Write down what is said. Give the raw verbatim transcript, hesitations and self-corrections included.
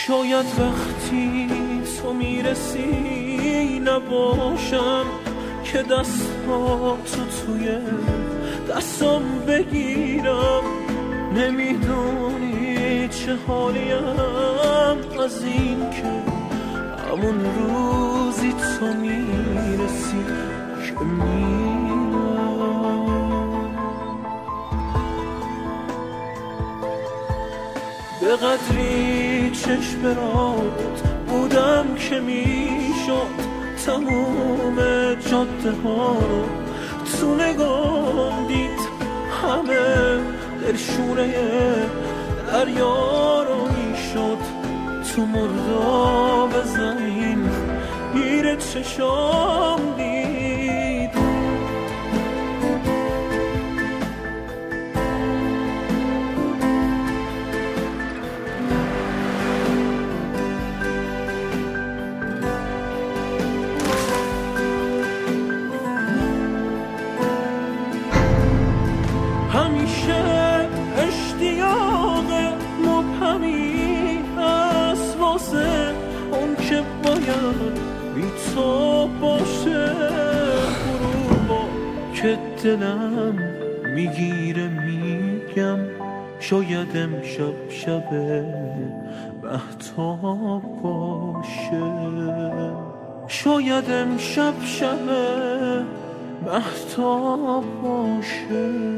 شاید وقتی تو میرسی نباشم که دستاتو توی دستم بگیرم. نمیدونی چه حالیم از این که همون روزی تو میرسی که میرم. به قدری چشم برات بودم که میشد تموم جاده ها رو تو نگام دید. همه دلشونه دریا رو میشد تو مرداب زمین گیر چشام دید. همیشه اشتیاق مبهمی هست واسه اون که باید بی تو باشه. غروبا که دلم میگیره میگم شاید امشب شب مهتاب باشه. شاید امشب شب مهتاب باشه.